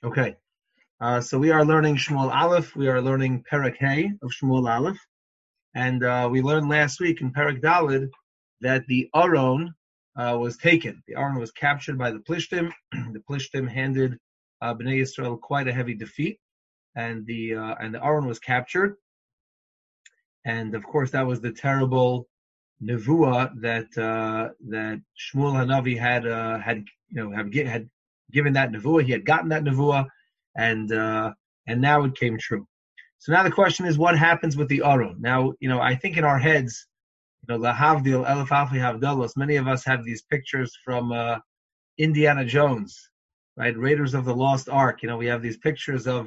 Okay, so we are learning Shmuel Aleph. We are learning Perek Hay of Shmuel Aleph, and we learned last week in Perek Dalid that the Aron was taken. The Aron was captured by the Plishtim. The Plishtim handed Bnei Yisrael quite a heavy defeat, and the Aron was captured. And of course, that was the terrible nevuah that Shmuel Hanavi had given that nevuah. He had gotten that nevuah, and now it came true. So now the question is, what happens with the Aron? Now, I think in our heads, Lahavdil, Elef Alfi Havdalos, many of us have these pictures from Indiana Jones, right? Raiders of the Lost Ark. We have these pictures of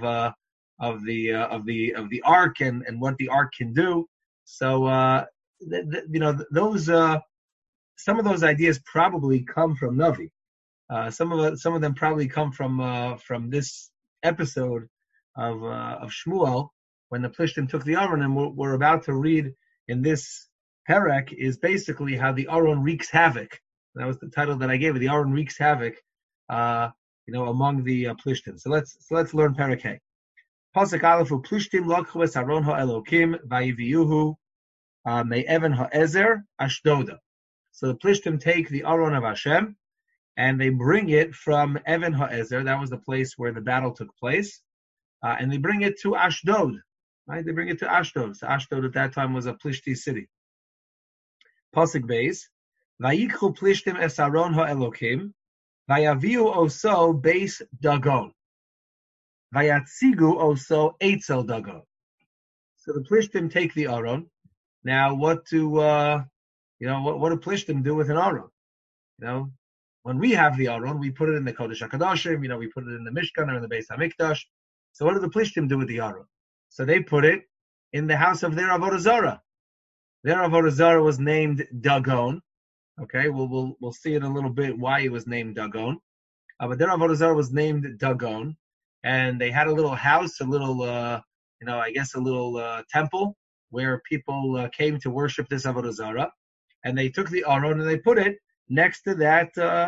the Ark and what the Ark can do. So those some of those ideas probably come from Navi. Some of them probably come from this episode of Shmuel when the Plishtim took the Aron, and we're about to read in this Perek is basically how the Aron wreaks havoc. That was the title that I gave it. The Aron wreaks havoc, among the Plishtim. So let's learn Perek Hay. Pasuk Aleph Plishtim lokhu es Aron ha'Elokim vayiviyuhu me'even ha'ezer Ashdoda. So the Plishtim take the Aron of Hashem, and they bring it from Even Ha'ezer. That was the place where the battle took place, and they bring it to Ashdod. Right? They bring it to Ashdod. So Ashdod at that time was a Plishti city. Pasuk Beis, Vayikchu Plishtim es Aron ha'Elokim, Vayaviu oso Beis Dagon, Vayatzigu oso Eitzel Dagon. So the Plishtim take the Aron. Now, what do Plishtim do with an Aron? When we have the Aron, we put it in the Kodesh HaKadoshim, we put it in the Mishkan or in the Beis HaMikdash. So what do the Plishtim do with the Aron? So they put it in the house of their Avodah Zarah. Their Avodah Zarah was named Dagon. Okay, we'll see in a little bit why it was named Dagon. But their Avodah Zarah was named Dagon, and they had a little house, a little, a little temple where people came to worship this Avodah Zarah, and they took the Aron and they put it next to that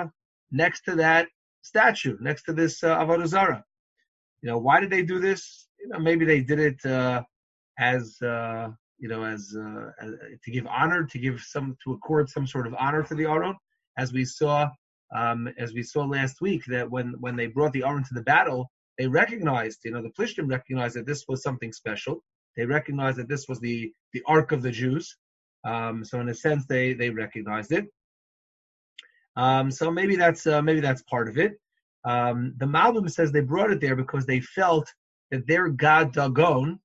statue, next to this Avodah Zarah. Why did they do this? Maybe they did it as to give honor, to accord some sort of honor to the Aron, as we saw last week, that when they brought the Aron to the battle, they recognized, the Plishtim recognized that this was something special. They recognized that this was the Ark of the Jews. So in a sense, they recognized it. So maybe that's part of it. The Malbim says they brought it there because they felt that their god Dagon,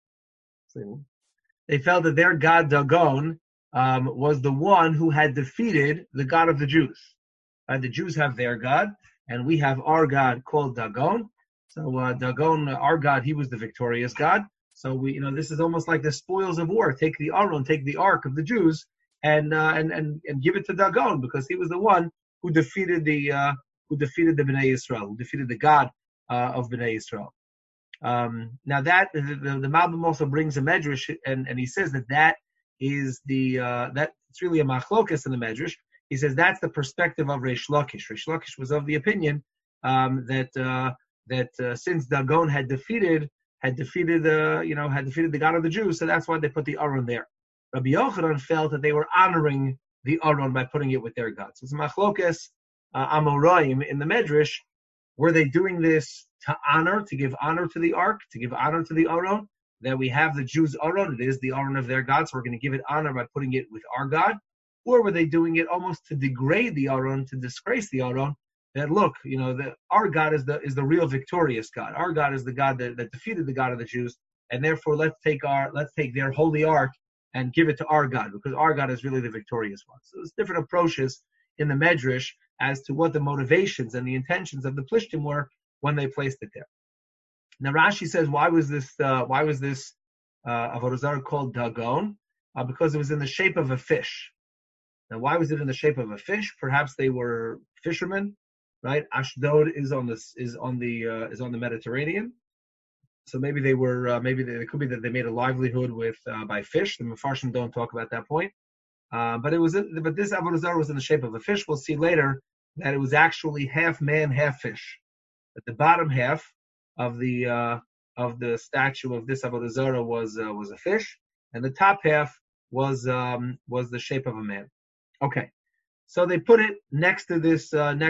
was the one who had defeated the God of the Jews. The Jews have their God, and we have our God called Dagon. So Dagon, our God, he was the victorious God. So this is almost like the spoils of war. Take the Aron, take the Ark of the Jews, and give it to Dagon, because he was the one who defeated the Bnei Yisrael, who defeated the God of Bnei Yisrael. Now that the Malbim also brings a medrash, and he says that is that it's really a machlokas in the medrash. He says that's the perspective of Reish Lakish. Reish Lakish was of the opinion that since Dagon had defeated the God of the Jews, so that's why they put the Aron there. Rabbi Yochanan felt that they were honoring the Aron by putting it with their God. So it's machlokas Amoraim in the Medrash. Were they doing this to give honor to the Ark, to give honor to the Aron? That we have the Jews' Aron, it is the Aron of their God, so we're going to give it honor by putting it with our God? Or were they doing it almost to degrade the Aron, to disgrace the Aron? That look, our God is the real victorious God. Our God is the God that defeated the God of the Jews, and therefore let's take their holy Ark and give it to our God, because our God is really the victorious one. So there's different approaches in the Medrash as to what the motivations and the intentions of the Plishtim were when they placed it there. Now Rashi says, why was this Avodah Zarah called Dagon? Because it was in the shape of a fish. Now, why was it in the shape of a fish? Perhaps they were fishermen, right? Ashdod is on the Mediterranean, so maybe they were it could be that they made a livelihood by fish. The Mefarshim don't talk about that point, but this Avodah Zarah was in the shape of a fish. We'll see later that it was actually half man, half fish. At the bottom half of the statue of this Avodah Zarah was a fish, and the top half was the shape of a man. Okay, so they put it next to this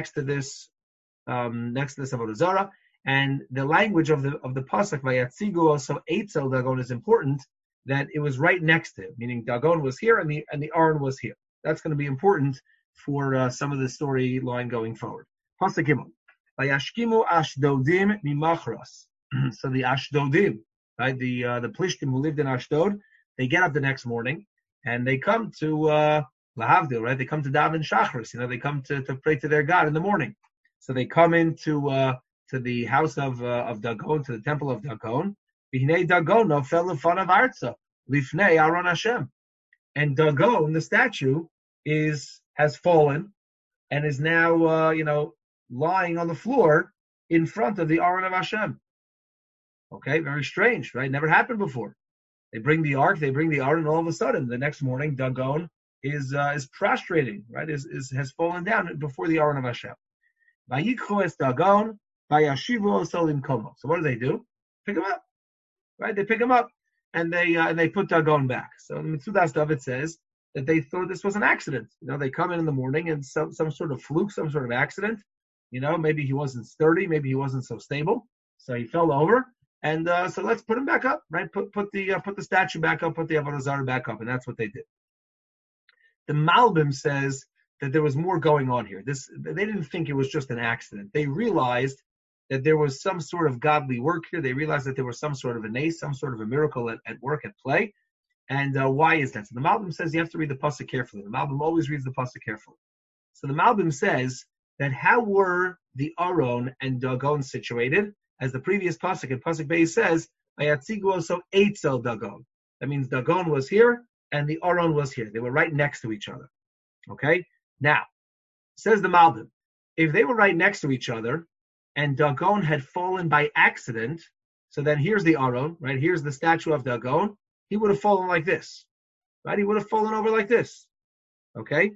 Avodah Zarah, and the language of the pasuk Vayatzigu also Eitzel Dagon is important. That it was right next to it, meaning Dagon was here and the Aron was here. That's going to be important for some of the storyline going forward. Pasuk Gimel. Vayashkimu Ashdodim mimachras. So the Ashdodim, right, the Plishtim who lived in Ashdod, they get up the next morning and they come to Lahavdil, right? They come to daven Shachris. They come to pray to their God in the morning. So they come into to the house of Dagon, to the temple of Dagon. V'hinei Dagon nofel lefanav arza lifnei Aron Hashem. And Dagon, the statue, has fallen and is now lying on the floor in front of the Aron of Hashem. Okay, very strange, right? Never happened before. They bring the ark, they bring the Aron, and all of a sudden, the next morning, Dagon is prostrating, right? Has fallen down before the Aron of Hashem. Vayikchu es Dagon, vayashivu oso limkomo. So what do? Pick him up, right? They pick him up and they put Dagon back. So in Mitzudas David says that they thought this was an accident. They come in the morning and some sort of fluke, some sort of accident. Maybe he wasn't sturdy, maybe he wasn't so stable, so he fell over. And so let's put him back up, right? Put the statue back up, put the Avodah Zarah back up, and that's what they did. The Malbim says that there was more going on here. They didn't think it was just an accident. They realized that there was some sort of godly work here. They realized that there was some sort of an ace, some sort of a miracle at work, at play. And why is that? So the Malbim says you have to read the pasuk carefully. The Malbim always reads the pasuk carefully. So the Malbim says that how were the Aron and Dagon situated? As the previous pasuk in pasuk Beis says, "Vayatzigu also Eitzel Dagon." That means Dagon was here and the Aron was here. They were right next to each other. Okay. Now, says the Malbim, if they were right next to each other and Dagon had fallen by accident, so then here's the Aron, right? Here's the statue of Dagon. He would have fallen like this, right? He would have fallen over like this. Okay.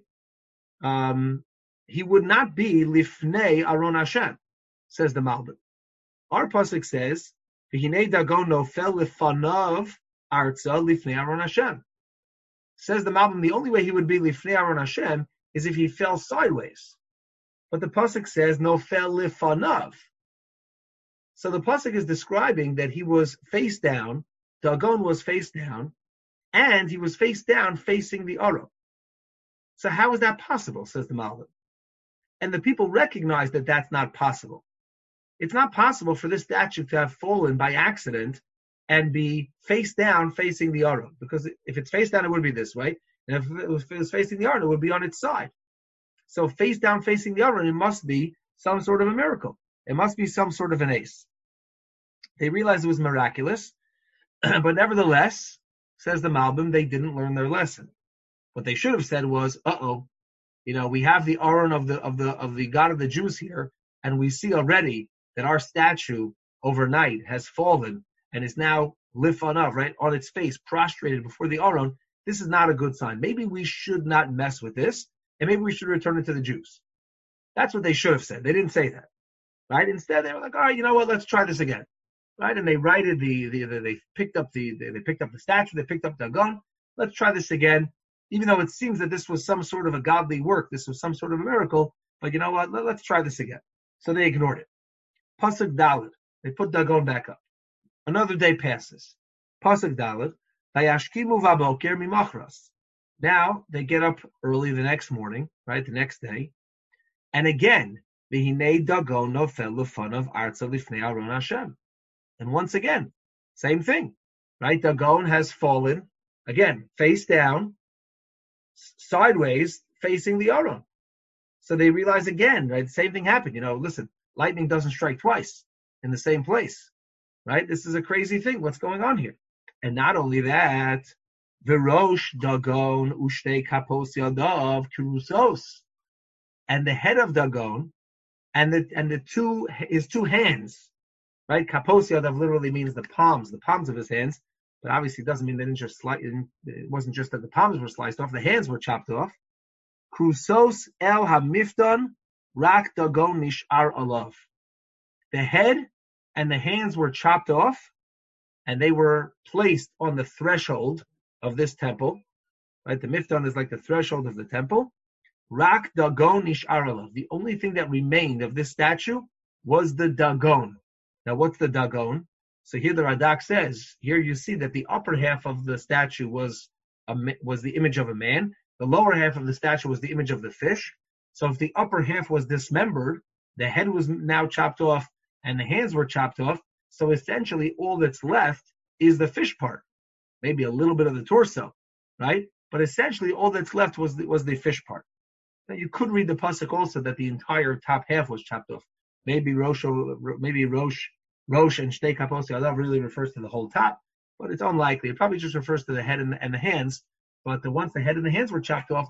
He would not be lifnei Aron Hashem, says the Malbim. Our pasuk says, "V'hinei Dagon nofel lefanav arza lifnei Aron Hashem." Says the Malbim, the only way he would be lifnei Aron Hashem is if he fell sideways. But the pasuk says nofel lefanav. So the pasuk is describing that he was face down. Dagon was face down, and he was face down facing the Aron. So how is that possible? Says the Malbim. And the people recognize that that's not possible. It's not possible for this statue to have fallen by accident and be face down facing the Aron. Because if it's face down, it would be this way. And if it was facing the Aron, it would be on its side. So face down facing the Aron, it must be some sort of a miracle. It must be some sort of an ace. They realized it was miraculous, but nevertheless, says the Malbim, they didn't learn their lesson. What they should have said was, we have the Aron of the God of the Jews here, and we see already that our statue overnight has fallen and is now lifanav, right, on its face, prostrated before the Aron. This is not a good sign. Maybe we should not mess with this, and maybe we should return it to the Jews. That's what they should have said. They didn't say that, right? Instead, they were like, all right, you know what? Let's try this again, right? And they righted they picked up the statue, they picked up Dagon. Let's try this again, even though it seems that this was some sort of a godly work, this was some sort of a miracle. But you know what? Let's try this again. So they ignored it. Pasuk Dalet, they put Dagon back up. Another day passes. Pasuk Dalet, Vayashkimu vaboker mimachras. Now they get up early the next morning, right, the next day, and again, V'hinei Dagon nofel lefanav arza lifnei Aron Hashem. And once again, same thing, right? Dagon has fallen, again, face down, sideways, facing the Aron. So they realize again, right, same thing happened. Listen, lightning doesn't strike twice in the same place, right? This is a crazy thing. What's going on here? And not only that, V'rosh Dagon ushtei kapos yadav kirusos, and the head of Dagon and his two hands, right? Kapos yadav literally means the palms of his hands, but obviously it doesn't mean they didn't just it wasn't just that the palms were sliced off, the hands were chopped off. Krusos el hamifton rak Dagon nishar alav. The head and the hands were chopped off, and they were placed on the threshold of this temple. Right, the miftan is like the threshold of the temple. Rak dagon nish'ar alav. The only thing that remained of this statue was the dagon. Now, what's the dagon? So here the Radak says, here you see that the upper half of the statue was the image of a man. The lower half of the statue was the image of the fish. So if the upper half was dismembered, the head was now chopped off and the hands were chopped off. So essentially all that's left is the fish part, maybe a little bit of the torso, right? But essentially all that's left was the fish part. Now you could read the pasuk also that the entire top half was chopped off. Maybe Rosh and Shtei Kapos Yadav really refers to the whole top, but it's unlikely. It probably just refers to the head and the hands. But once the head and the hands were chopped off,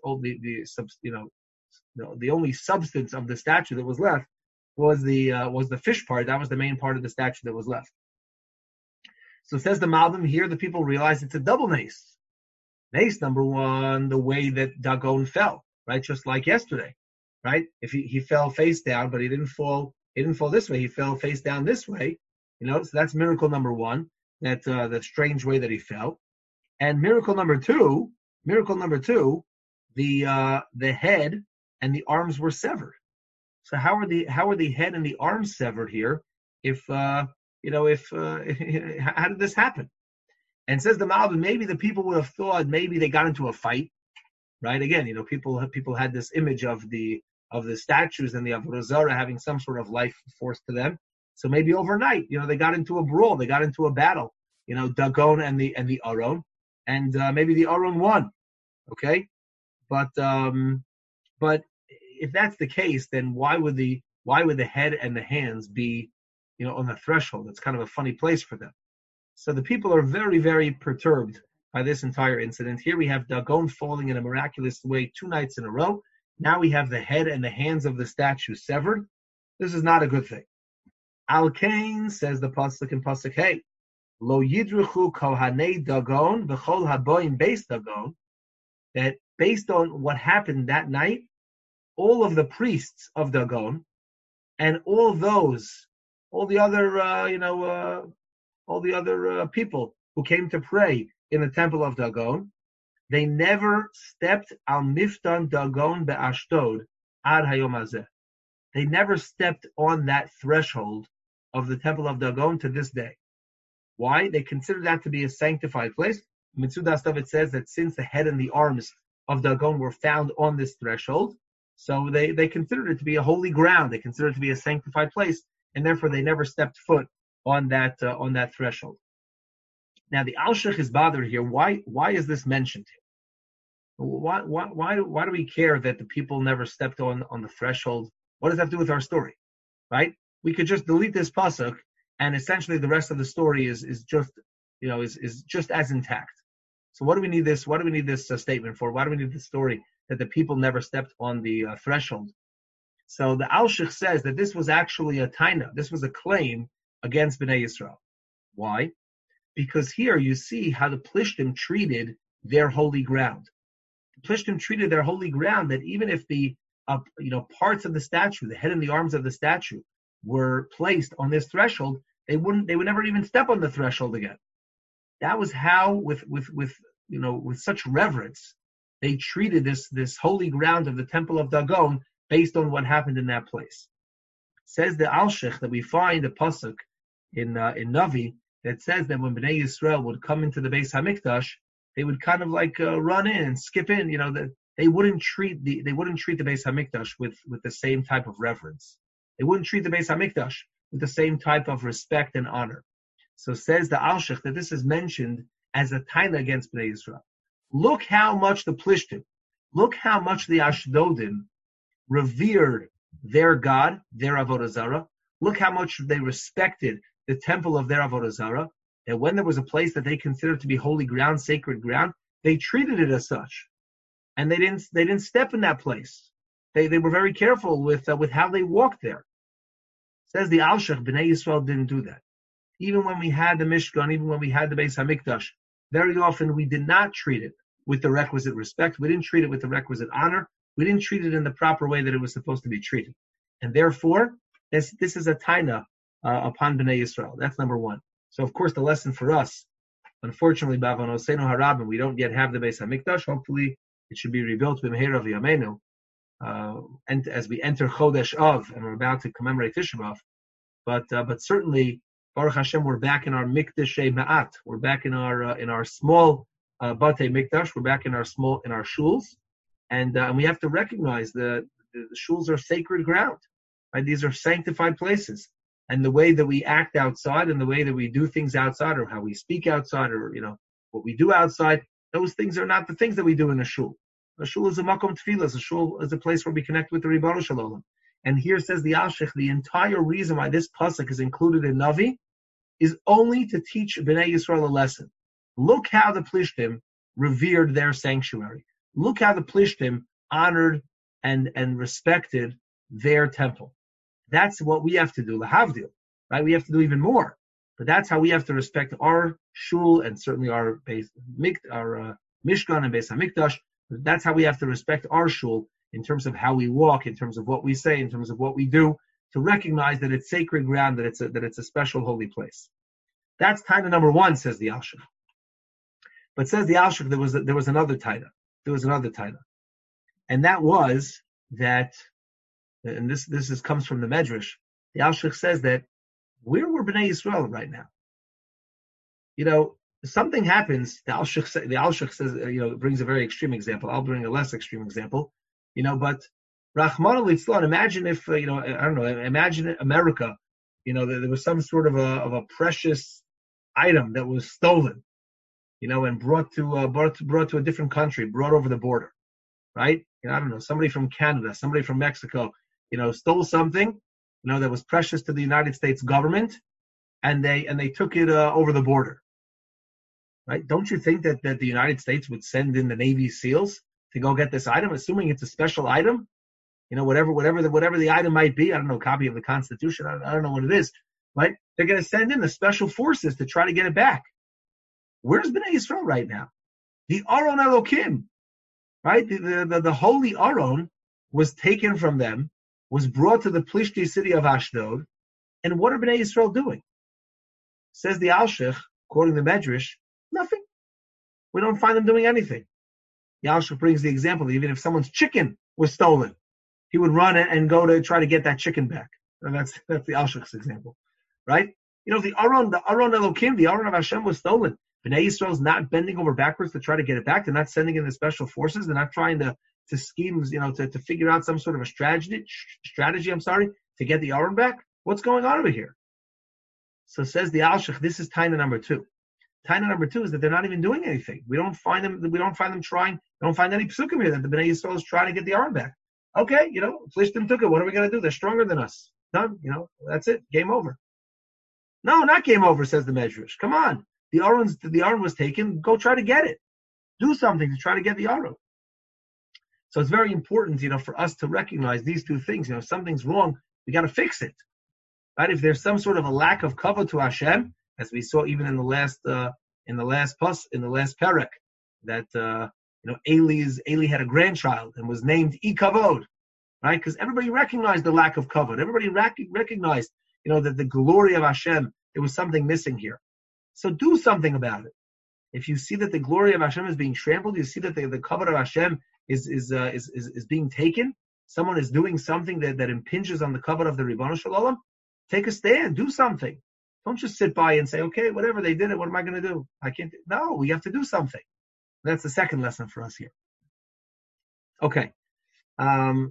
the only substance of the statue that was left was the fish part. That was the main part of the statue that was left. So it says the Malbim here, the people realize it's a double nace. Nace number one, the way that Dagon fell, right? Just like yesterday, right? If he fell face down, but he didn't fall this way. He fell face down this way, So that's miracle number one. That the strange way that he fell. And miracle number two, the head and the arms were severed. So how are the head and the arms severed here? How did this happen? And says the Malbim, maybe the people would have thought maybe they got into a fight, right? Again, people had this image of the statues and the Avodah Zarah having some sort of life force to them. So maybe overnight, they got into a brawl, they got into a battle, Dagon and the Aron, and maybe the Aron won, okay? But if that's the case, then why would the head and the hands be, on the threshold? It's kind of a funny place for them. So the people are very, very perturbed by this entire incident. Here we have Dagon falling in a miraculous way 2 nights in a row. Now we have the head and the hands of the statue severed. This is not a good thing. Al Kain, says the pasuk in pasuk Hey, Lo yidruchu kohanei Dagon v'chol haboim beis Dagon. That based on what happened that night, all of the priests of Dagon and all the other people who came to pray in the temple of Dagon, they never stepped al miftan Dagon be'ashdod ad hayom hazeh. They never stepped on that threshold of the temple of Dagon to this day. Why? They consider that to be a sanctified place. Mitzudas David says that since the head and the arms of Dagon were found on this threshold, so they considered it to be a holy ground. They considered it to be a sanctified place, and therefore they never stepped foot on that threshold. Now the Alshich is bothered here. Why is this mentioned here? Why do we care that the people never stepped on the threshold? What does that have to do with our story, right? We could just delete this pasuk, and essentially the rest of the story is just as intact. So what do we need this? What do we need this statement for? Why do we need this story that the people never stepped on the threshold? So the Alshich says that this was actually a taina. This was a claim against Bnei Yisrael. Why? Because here you see how the Plishtim treated their holy ground. The Plishtim treated their holy ground that even if the parts of the statue, the head and the arms of the statue, were placed on this threshold, they would never even step on the threshold again. That was how, with such reverence, they treated this holy ground of the temple of Dagon based on what happened in that place. Says the Alshich that we find a pasuk in Navi that says that when Bnei Yisrael would come into the Beis Hamikdash, they would kind of like run in and skip in. That they wouldn't treat the Beis Hamikdash with the same type of reverence. They wouldn't treat the Beis Hamikdash with the same type of respect and honor. So says the Alshich that this is mentioned as a taina against Bnei Yisrael. Look how much the Plishtim, look how much the Ashdodim revered their God, their Avodah Zarah. Look how much they respected the temple of their Avodah Zarah. That when there was a place that they considered to be holy ground, sacred ground, they treated it as such, and they didn't step in that place. They were very careful with how they walked there. Says the Alshich, Bnei Yisrael didn't do that. Even when we had the Mishkan, even when we had the Beis Hamikdash, very often we did not treat it with the requisite respect. We didn't treat it with the requisite honor. We didn't treat it in the proper way that it was supposed to be treated. And therefore, this is a taina upon Bnei Yisrael. That's number one. So, of course, the lesson for us, unfortunately, Bavanosenu Harabim, we don't yet have the Beis Hamikdash. Hopefully, it should be rebuilt b'mehera v'yameinu. And as we enter Chodesh Av, and we're about to commemorate Tisha B'Av, but certainly, Baruch Hashem, we're back in our Mikdashei Ma'at. We're back in our small Batei Mikdash. We're back in our shuls, and we have to recognize the shuls are sacred ground. Right? These are sanctified places, and the way that we act outside, and the way that we do things outside, or how we speak outside, or what we do outside, those things are not the things that we do in a shul. A shul is a makom tefillah. A shul is a place where we connect with the Ribbono Shel Olam. And here says the Alshich, the entire reason why this pasuk is included in Navi is only to teach Bnei Yisrael a lesson. Look how the Plishtim revered their sanctuary. Look how the Plishtim honored and respected their temple. That's what we have to do, lahavdil, right? We have to do even more. But that's how we have to respect our shul and certainly our Mishkan and Beis Hamikdash. That's how we have to respect our shul in terms of how we walk, in terms of what we say, in terms of what we do, to recognize that it's sacred ground, that it's a special holy place. That's taina number one, says the Alshich. But says the Alshich, there was another taina. There was another taina, and that was that, and this comes from the Medrash. The Alshich says that where were Bnei Yisrael right now? Something happens. The Alshich says, brings a very extreme example. I'll bring a less extreme example. But Rahman al-Litzlan, imagine if, I don't know, imagine America, there was some sort of a precious item that was stolen, and brought to a different country, brought over the border, right? I don't know, somebody from Canada, somebody from Mexico, stole something, that was precious to the United States government, and they took it over the border, right? Don't you think that the United States would send in the Navy SEALs to go get this item, assuming it's a special item? Whatever the item might be, I don't know, a copy of the Constitution, I don't know what it is, right? They're going to send in the special forces to try to get it back. Where's Bnei Yisrael right now? The Aron Elokim, right? The holy Aron was taken from them, was brought to the Plishti city of Ashdod, and what are Bnei Yisrael doing? Says the Alshich, quoting the Medrash, nothing. We don't find them doing anything. The Alshich brings the example that even if someone's chicken was stolen, he would run and go to try to get that chicken back. And that's the Alshich's example, right? The Aron Elokim, the Aron of Hashem was stolen. Bnei Yisrael is not bending over backwards to try to get it back. They're not sending in the special forces. They're not trying to scheme, to figure out some sort of a strategy, to get the Aron back. What's going on over here? So says the Alshich, this is taina number two. Taina number two is that they're not even doing anything. We don't find them trying. We don't find any psukim here that the Bnei Yisrael is trying to get the Aron back. Okay, Plishtim took it. What are we going to do? They're stronger than us. Done. That's it. Game over. No, not game over, says the Medrash. Come on. The Aron was taken. Go try to get it. Do something to try to get the Aron. So it's very important, for us to recognize these two things. If something's wrong, we got to fix it. Right? If there's some sort of a lack of kavod to Hashem, as we saw even in the last parak, that Eli had a grandchild and was named Ikavod, right? Because everybody recognized the lack of kavod. Everybody recognized, that the glory of Hashem, there was something missing here. So do something about it. If you see that the glory of Hashem is being trampled, you see that the kavod of Hashem is being taken. Someone is doing something that impinges on the kavod of the Ribbono Shel Olam. Take a stand. Do something. Don't just sit by and say, okay, whatever, they did it. What am I going to do? I can't. No, we have to do something. That's the second lesson for us here. Okay. The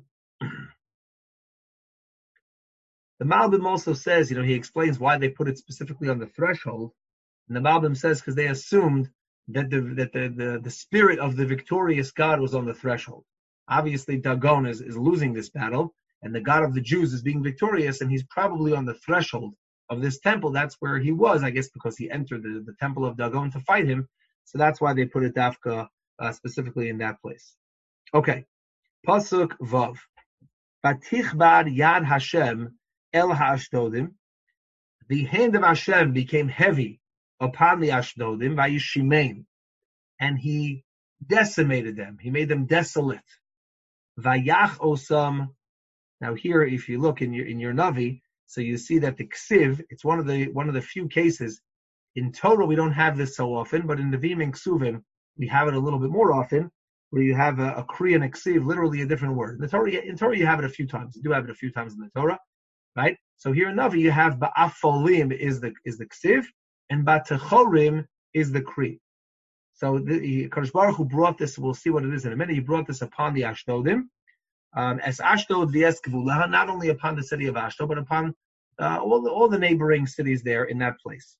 Malbim also says, he explains why they put it specifically on the threshold. And the Malbim says because they assumed that the spirit of the victorious God was on the threshold. Obviously, Dagon is losing this battle, and the God of the Jews is being victorious, and he's probably on the threshold of this temple. That's where he was, I guess, because he entered the temple of Dagon to fight him. So that's why they put it dafka specifically in that place. Okay. Pasuk Vav. Batichbad Yad Hashem El HaAshdodim. The hand of Hashem became heavy upon the Ashdodim, Vayishimein, and he decimated them. He made them desolate. Vayach Osam. Now here, if you look in your Navi, So you see that the ksiv, it's one of the few cases. In Torah, we don't have this so often, but in the Nevi'im and Ksuvim, we have it a little bit more often, where you have a kri and a ksiv, literally a different word. In Torah, you have it a few times. You do have it a few times in the Torah, right? So here in Navi, you have ba'afolim is the ksiv, and ba'techorim is the kri. So the Kadosh Baruch Hu brought this. We'll see what it is in a minute. He brought this upon the Ashdodim, as Ashdod v'es Gevulaha, not only upon the city of Ashdod, but upon all the neighboring cities there in that place.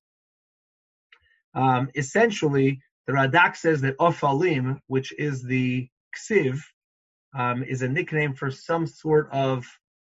Essentially, the Radak says that Ofalim, which is the ksiv, is a nickname for some sort of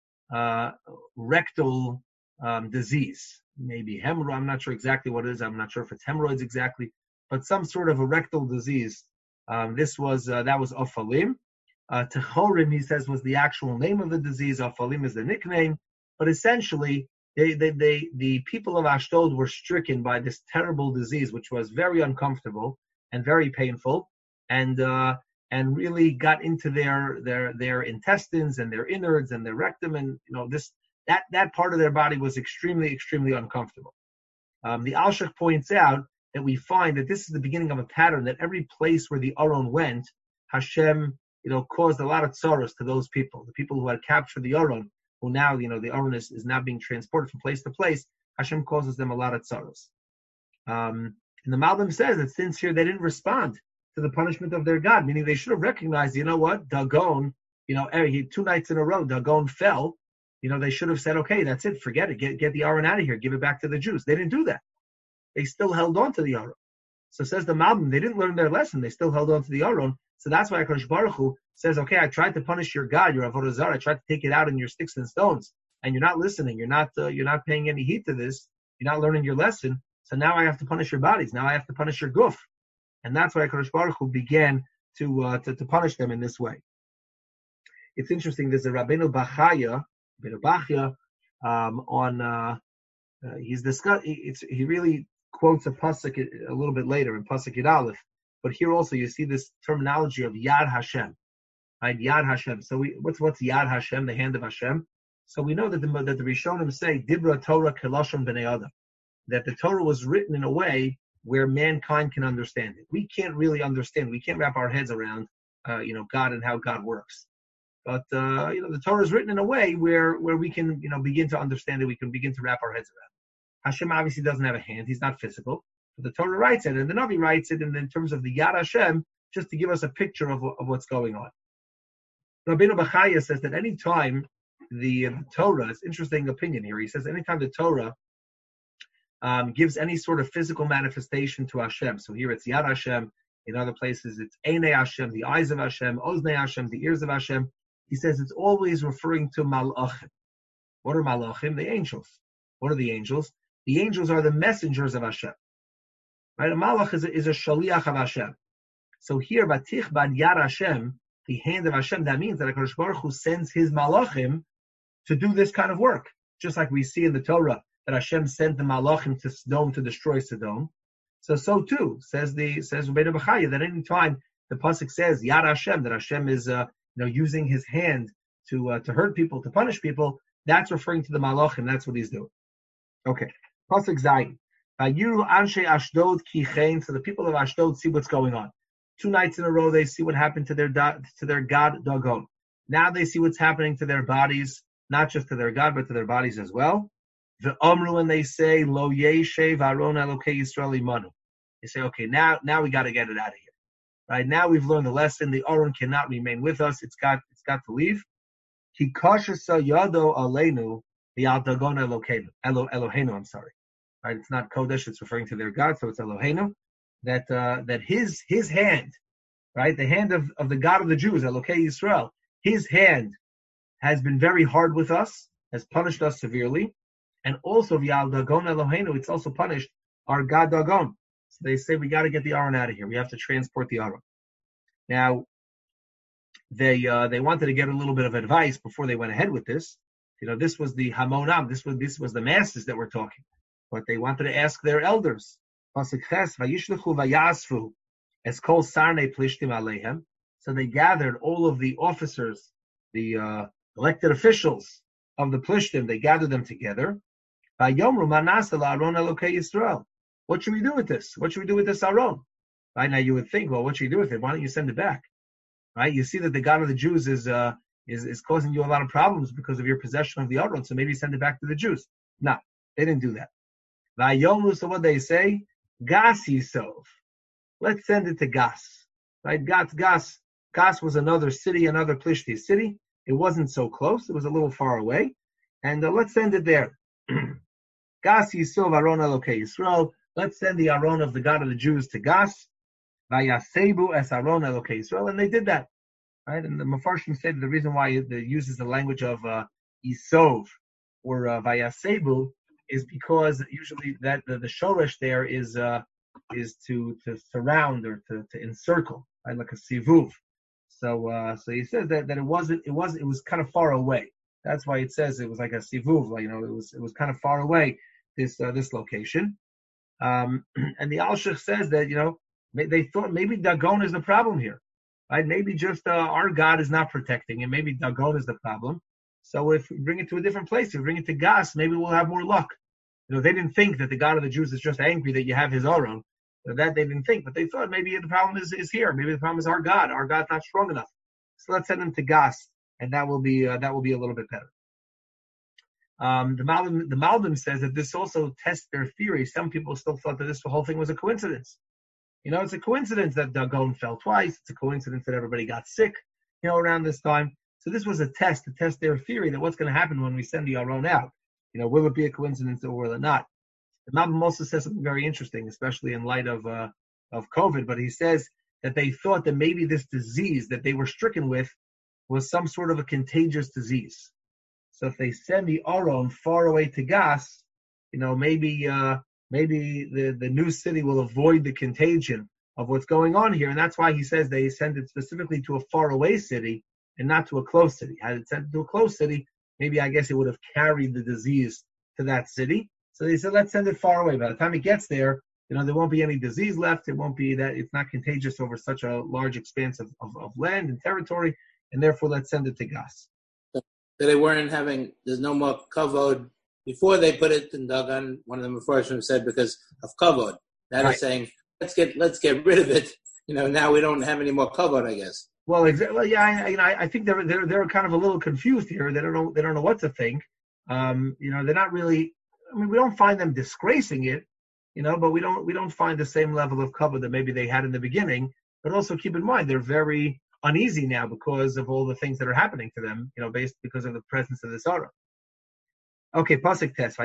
rectal disease. Maybe hemorrhoid. I'm not sure exactly what it is. I'm not sure if it's hemorrhoids exactly, but some sort of a rectal disease. That was Ofalim. Techorim, he says, was the actual name of the disease. Ofalim is the nickname. But essentially, the people of Ashdod were stricken by this terrible disease, which was very uncomfortable and very painful, and really got into their intestines and their innards and their rectum, and that part of their body was extremely, extremely uncomfortable. The Alshach points out that we find that this is the beginning of a pattern, that every place where the Aron went, Hashem, caused a lot of tzaros to those people, the people who had captured the Aron, who now, the Aron is now being transported from place to place. Hashem causes them a lot of tzaros. And the Malbim says that since here they didn't respond to the punishment of their God, meaning they should have recognized, Dagon, 2 nights in a row, Dagon fell. They should have said, okay, that's it, forget it, get the Aron out of here, give it back to the Jews. They didn't do that. They still held on to the Aron. So says the Malbim, they didn't learn their lesson. They still held on to the Aron. So that's why HaKadosh Baruch Hu says, okay, I tried to punish your God, your Avodah Zarah. I tried to take it out in your sticks and stones, and you're not listening. You're not paying any heed to this. You're not learning your lesson. So now I have to punish your bodies. Now I have to punish your guf. And that's why HaKadosh Baruch Hu began to punish them in this way. It's interesting. There's a Rabbeinu Bachya, he's discussed. He really quotes a pasuk a little bit later in pasuk Yud Aleph, but here also you see this terminology of Yad Hashem, right? Yad Hashem. So what's Yad Hashem, the hand of Hashem? So we know that the Rishonim say Dibra Torah Kelashon Bnei Adam, that the Torah was written in a way where mankind can understand it. We can't really understand. We can't wrap our heads around, God and how God works. But the Torah is written in a way where we can, begin to understand it. We can begin to wrap our heads around it. Hashem obviously doesn't have a hand; he's not physical. But the Torah writes it, and the Navi writes it in terms of the Yad Hashem, just to give us a picture of what's going on. Rabbeinu Bachya says that any time the Torah, it's interesting opinion here. He says anytime the Torah gives any sort of physical manifestation to Hashem. So here it's Yad Hashem. In other places it's Einei Hashem, the eyes of Hashem, Oznei Hashem, the ears of Hashem. He says it's always referring to Malachim. What are Malachim? The angels. What are the angels? The angels are the messengers of Hashem. Right? A Malach is a Shaliach of Hashem. So here, Batich Bad Yad Hashem, the hand of Hashem, that means that HaKadosh Baruch Hu sends his Malachim to do this kind of work. Just like we see in the Torah that Hashem sent the Malachim to Sodom to destroy Sodom. So too, says Rabbeinu Bachya, that any time the pasuk says Yad Hashem, that Hashem is using his hand to hurt people, to punish people, that's referring to the Malachim. That's what he's doing. Okay, pasuk Zayin. Yiru Anshe Ashdod Kichein. So the people of Ashdod see what's going on. 2 nights in a row, they see what happened to their god Dagon. Now they see what's happening to their bodies, not just to their god, but to their bodies as well. The Omru, and they say Lo Yeshev Aron Elokei Yisrael Imanu. They say, okay, now we got to get it out of here. Right now we've learned the lesson. The Aron cannot remain with us. It's got to leave. Ki kashasa yado aleinu v'al Dagon Eloheinu. I'm sorry. Right, it's not Kodesh. It's referring to their God, so it's Eloheinu. That his hand, right, the hand of the God of the Jews, Elokei Yisrael, his hand has been very hard with us, has punished us severely, and also v'al Dagon Eloheinu, it's also punished our God Dagon. So they say we got to get the Aron out of here. We have to transport the Aron. Now, they wanted to get a little bit of advice before they went ahead with this. This was the Hamonam. This was the masses that were talking. But they wanted to ask their elders. So they gathered all of the officers, the elected officials of the Plishtim, they gathered them together. Vayomru manasa la'aron Elokei Yisrael. What should we do with this? What should we do with this Aron? Right now, you would think, well, what should you do with it? Why don't you send it back? Right? You see that the God of the Jews is causing you a lot of problems because of your possession of the Aron. So maybe send it back to the Jews. No, they didn't do that. Vayomru, so what they say? Gas Yisov. Let's send it to Gas. Right? Gas was another city, another Plishti city. It wasn't so close. It was a little far away. And let's send it there. Gas Yisov Aron Elokei Yisrael. Let's send the Aron of the God of the Jews to Gas. Vayasebu es Aron Elokei Yisrael. And they did that. Right? And the Mefarshim said the reason why it uses the language of Yisov or Vayasebu is because usually that the shoresh there is to surround or to encircle, right? Like a sivuv. So he says that it was kind of far away. That's why it says it was like a sivuv, like, it was kind of far away, this location. And the Alshich says that they thought maybe Dagon is the problem here, right? Maybe just our God is not protecting, and maybe Dagon is the problem. So if we bring it to a different place, if we bring it to Gas, maybe we'll have more luck. They didn't think that the God of the Jews is just angry that you have his Aron. That they didn't think, but they thought maybe the problem is here. Maybe the problem is our God. Our God's not strong enough. So let's send him to Gas, and that will be a little bit better. The Malbim says that this also tests their theory. Some people still thought that this whole thing was a coincidence. It's a coincidence that Dagon fell twice. It's a coincidence that everybody got sick, around this time. So this was a test to test their theory that what's going to happen when we send the Aron out. Will it be a coincidence or will it not? The Malbim also says something very interesting, especially in light of COVID. But he says that they thought that maybe this disease that they were stricken with was some sort of a contagious disease. So if they send the Aron far away to Gas, maybe the new city will avoid the contagion of what's going on here, and that's why he says they send it specifically to a far away city and not to a close city. Had it sent it to a close city, maybe I guess it would have carried the disease to that city. So they said, let's send it far away. By the time it gets there, there won't be any disease left. It won't be that it's not contagious over such a large expanse of land and territory, and therefore let's send it to Gas. So they weren't there's no more kavod. Before they put it in Dagon, one of the Mefarshim said because of kavod. That is saying, let's get rid of it. Now we don't have any more kavod, I guess. Well, exactly. Yeah, I think they're kind of a little confused here. They don't know what to think. They're not really. I mean, we don't find them disgracing it, but we don't find the same level of cover that maybe they had in the beginning. But also keep in mind they're very uneasy now because of all the things that are happening to them, because of the presence of this Aron. Okay, pasuk test.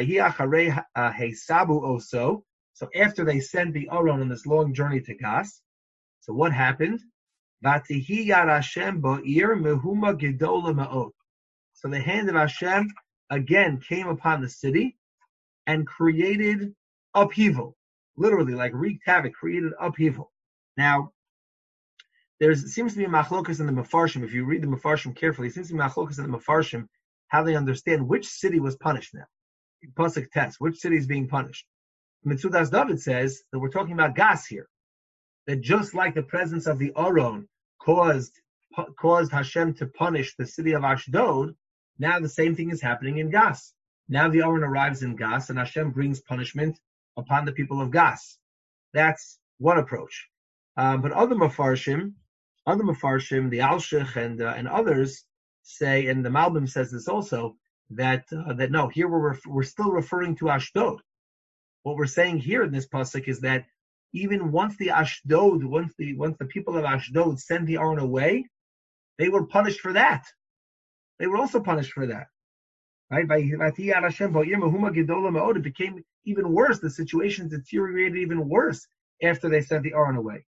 Heisabu also. So after they sent the Aron on this long journey to Gas, so what happened? Vatihi yad Hashem ba'ir mehuma gedola ma'od. So the hand of Hashem again came upon the city and created upheaval, literally like wreaked havoc, created upheaval. Now, seems to be a machlokas in the Mefarshim. If you read the Mefarshim carefully, it seems to be machlokas in the Mefarshim how they understand which city was punished now. Pasuk test, which city is being punished? Mitzudas David says that we're talking about Gas here. That just like the presence of the Aron caused Hashem to punish the city of Ashdod, now the same thing is happening in Gas. Now the Aron arrives in Gas, and Hashem brings punishment upon the people of Gas. That's one approach. But other Mefarshim, the Alshich and others say, and the Malbim says this also, that no, here we're still referring to Ashdod. What we're saying here in this pasuk is that even once the people of Ashdod sent the Aron away, they were punished for that. They were also punished for that. Right? It became even worse. The situation deteriorated even worse after they sent the Aron away.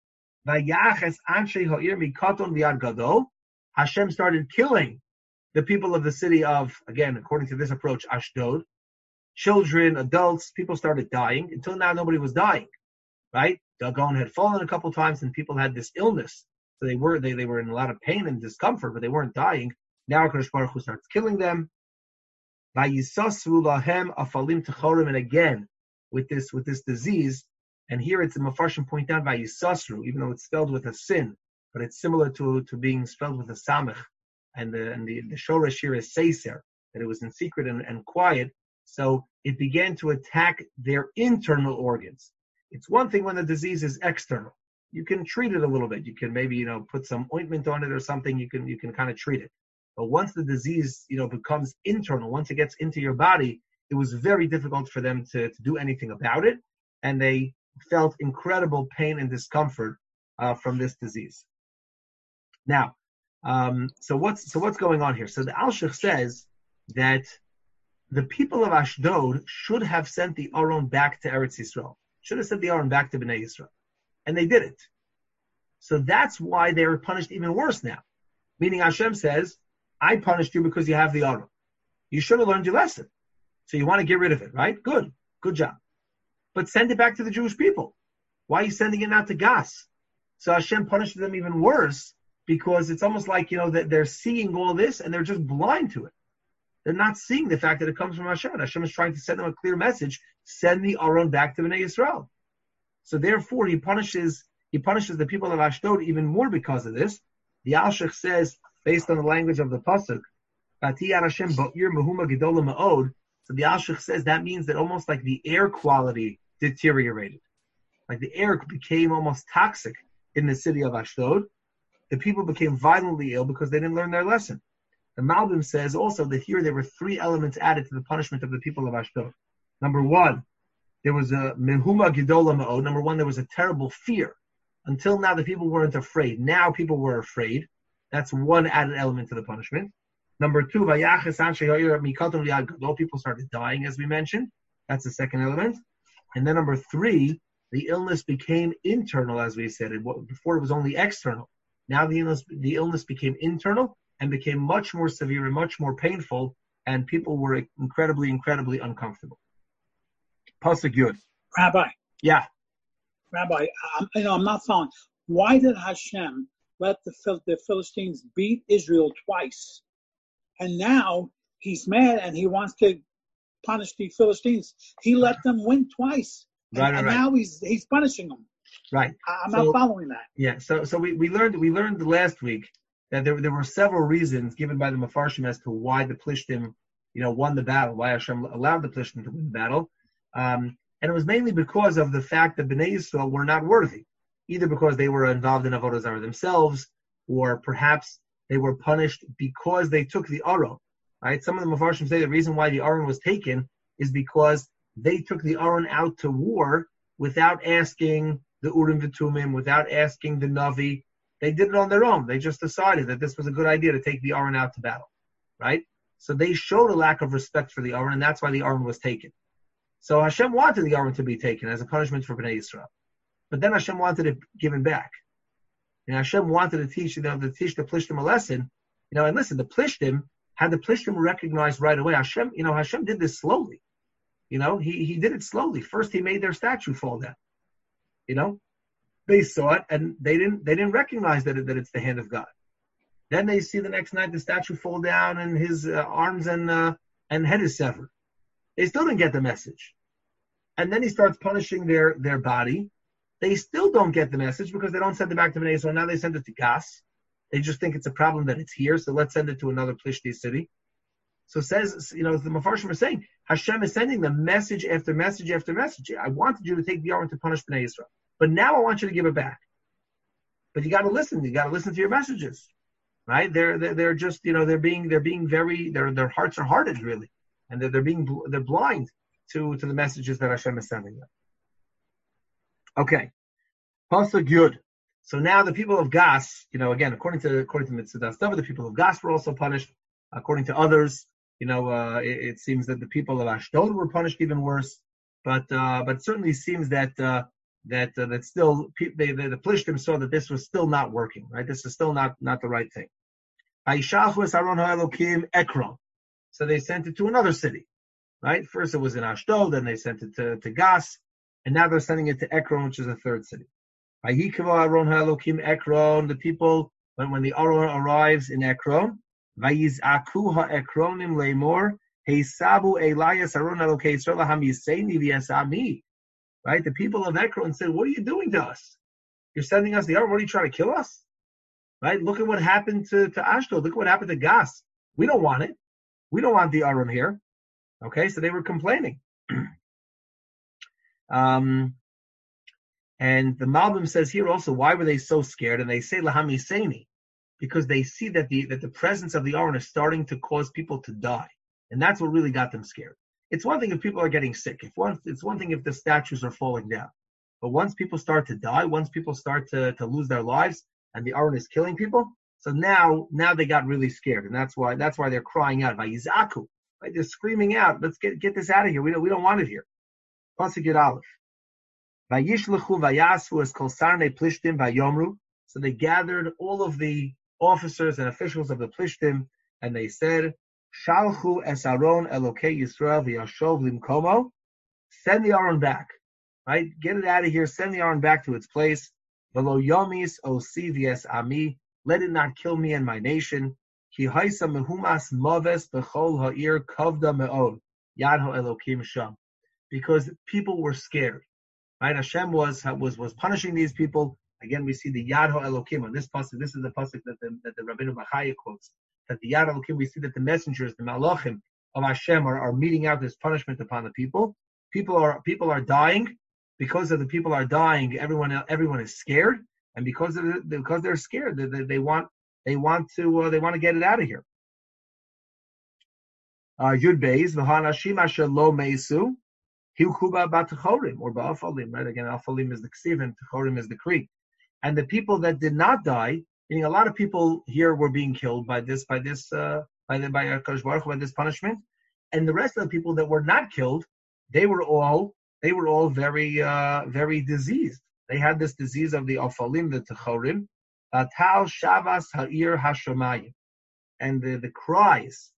Hashem started killing the people of the city of, again, according to this approach, Ashdod. Children, adults, people started dying. Until now, nobody was dying. Right? Dagon had fallen a couple times, and people had this illness. So they were in a lot of pain and discomfort, but they weren't dying. Now HaKadosh Baruch Hu starts killing them. And again, with this disease, and here it's a Mefarshim point out Vayisasru, even though it's spelled with a sin, but it's similar to being spelled with a samech, and the shoresh here is seiser. that it was in secret and quiet. So it began to attack their internal organs. It's one thing when the disease is external. You can treat it a little bit. You can maybe, put some ointment on it or something. You can kind of treat it. But once the disease, becomes internal, once it gets into your body, it was very difficult for them to do anything about it. And they felt incredible pain and discomfort from this disease. Now, so what's going on here? So the Alshich says that the people of Ashdod should have sent the Aron back to Eretz Yisrael. Should have sent the Aron back to Bnei Yisrael. And they didn't. So that's why they were punished even worse now. Meaning Hashem says, I punished you because you have the Aron. You should have learned your lesson. So you want to get rid of it, right? Good job. But send it back to the Jewish people. Why are you sending it now to Gas? So Hashem punishes them even worse because it's almost like, that they're seeing all this and they're just blind to it. They're not seeing the fact that it comes from Hashem. Hashem is trying to send them a clear message. Send the Aron back to Bnei Yisrael. So therefore, he punishes the people of Ashdod even more because of this. The Alshich says, based on the language of the pasuk, so the Alshich says that means that almost like the air quality deteriorated. Like the air became almost toxic in the city of Ashdod. The people became violently ill because they didn't learn their lesson. The Malbim says also that here there were 3 elements added to the punishment of the people of Ashdod. Number 1, there was a mehuma gedola ma'od. Number 1, there was a terrible fear. Until now, the people weren't afraid. Now people were afraid. That's one added element to the punishment. Number 2, people started dying, as we mentioned. That's the second element. And then number 3, the illness became internal, as we said. Before it was only external. Now the illness became internal and became much more severe and much more painful, and people were incredibly, incredibly uncomfortable. Pasuk Yud. Rabbi. Yeah. Rabbi, I'm not following. Why did Hashem let the Philistines beat Israel twice? And now he's mad and he wants to punish the Philistines. He let them win twice. And now he's punishing them. Right. I'm not following that. Yeah. So we learned last week that there were several reasons given by the Mefarshim as to why the Plishtim, won the battle, why Hashem allowed the Plishtim to win the battle. And it was mainly because of the fact that Bnei Yisrael were not worthy, either because they were involved in Avodah Zarah themselves, or perhaps they were punished because they took the Aron. Right? Some of the Mefarshim say the reason why the Aron was taken is because they took the Aron out to war without asking the Urim V'Tumim, without asking the Navi. They did it on their own. They just decided that this was a good idea to take the Aron out to battle. Right? So they showed a lack of respect for the Aron, and that's why the Aron was taken. So Hashem wanted the Aron to be taken as a punishment for Bnei Yisrael. But then Hashem wanted it given back. And Hashem wanted to teach the Plishtim a lesson. And listen, the Plishtim had the Plishtim recognized right away. Hashem did this slowly. He did it slowly. First, he made their statue fall down. They saw it and they didn't recognize that it's the hand of God. Then they see the next night the statue fall down and his arms and head is severed. They still didn't get the message. And then he starts punishing their body. They still don't get the message because they don't send it back to Bnei Yisrael. Now they send it to Gas. They just think it's a problem that it's here, so let's send it to another Plishti city. So it says, the Mefarshim are saying, Hashem is sending them message after message after message. I wanted you to take the Aron to punish Bnei Yisrael, but now I want you to give it back. But you got to listen. You got to listen to your messages, right? They're just, they're being very, their hearts are hardened really, and they're blind to the messages that Hashem is sending them. Okay, Pasuk Yud. So now the people of Gas, again, according to Mitzvah Dava, the people of Gas were also punished. According to others, it seems that the people of Ashdod were punished even worse. But it certainly seems that still the Plishtim saw that this was still not working. Right, this is still not the right thing. So they sent it to another city. Right, first it was in Ashdod, then they sent it to Gas, and now they're sending it to Ekron, which is a third city. The people, when the Aron arrives in Ekron, Vayizaku ha'ekronim leimor heisabu Elias Aron Elokei Yisrael hamiseini v'yasami. Right, the people of Ekron said, "What are you doing to us? You're sending us the Aron. What are you trying to kill us? Right? Look at what happened to Ashdod. Look at what happened to Gas. We don't want it. We don't want the Aron here. Okay, so they were complaining. And the Malbim says here also, why were they so scared? And they say Lahami Seini, because they see that the presence of the Aron is starting to cause people to die, and that's what really got them scared. It's one thing if people are getting sick. It's one thing if the statues are falling down, but once people start to die, once people start to lose their lives, and the Aron is killing people, so now they got really scared, and that's why they're crying out. Vayizaku, right? They're screaming out, let's get this out of here. We don't want it here. Pasuk Yud Aleph. Vayishlechu vayasu es kol sarnei plishtim vayomru. So they gathered all of the officers and officials of the Plishtim, and they said, Shalchu es Aron Elokei Yisrael v'yashov limkomo. Send the Aron back, right? Get it out of here. Send the Aron back to its place. V'lo yomis osi v'es ami. Let it not kill me and my nation. Ki haisa mehumas moves b'chol ha'ir kavda me'od. Yad ha'elokim sham. Because people were scared, right? Hashem was punishing these people. Again, we see the Yad HaElokim on this pasuk. This is the pasuk that the Rabbeinu Bachaya quotes. That the Yad HaElokim, we see that the messengers, the Malachim of Hashem, are meeting out this punishment upon the people. People are dying. Because of the people are dying, everyone is scared, and because they're scared, they want to get it out of here. Yud Beis v'hanashim asher lo meisu hiuchuba b'techorim or ba'afalim. Right, again, afalim is the ksiv and techorim is the kri. And the people that did not die, meaning a lot of people here were being killed by Hakadosh Baruch Hu, by this punishment, and the rest of the people that were not killed, they were all very very diseased. They had this disease of the afalim, the techorim, tal shavas ha'ir hashamayim, and the cries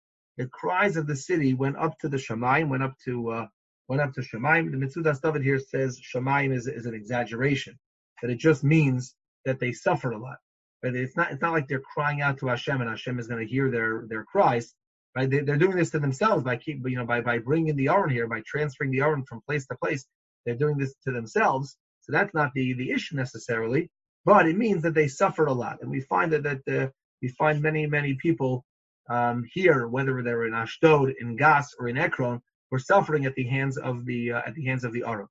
of the city went up to the shamayim, went up to shamayim. The Mitzudas David here says shamayim is an exaggeration. That it just means that they suffered a lot. But it's not like they're crying out to Hashem and Hashem is going to hear their cries. Right? They're doing this to themselves by bringing the Aron here, by transferring the Aron from place to place. They're doing this to themselves. So that's not the issue necessarily, but it means that they suffered a lot. And we find we find many people here, whether they're in Ashdod, in Gas, or in Ekron, were suffering at the hands of the Aron.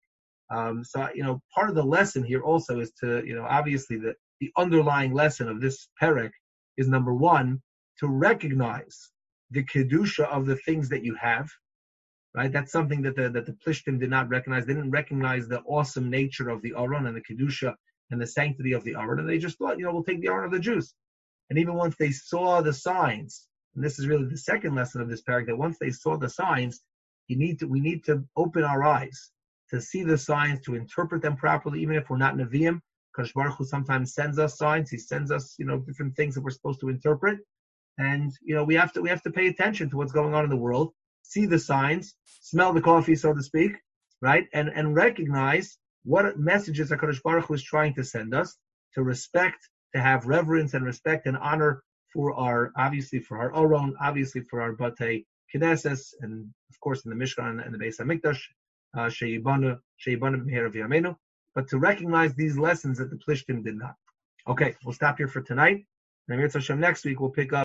So, part of the lesson here also is to, obviously the underlying lesson of this perek is, number one, to recognize the kedusha of the things that you have, right? That's something that the Plishtim did not recognize. They didn't recognize the awesome nature of the Aron and the kedusha and the sanctity of the Aron, and they just thought, we'll take the Aron of the Jews. And even once they saw the signs, and this is really the second lesson of this perek, that once they saw the signs, we need to open our eyes to see the signs, to interpret them properly, even if we're not Nevi'im. Kadosh Baruch Hu sometimes sends us signs. He sends us, different things that we're supposed to interpret. And, we have to pay attention to what's going on in the world, see the signs, smell the coffee, so to speak, right? And recognize what messages HaKadosh Baruch Hu is trying to send us, to respect, to have reverence and respect and honor for our Aron, obviously for our Batei Knesses, and of course in the Mishkan and the Beis HaMikdash, Sheyibanu b'meher v'yameinu, but to recognize these lessons that the Plishtim did not. Okay, we'll stop here for tonight. And Mirz Hashem, next week we'll pick up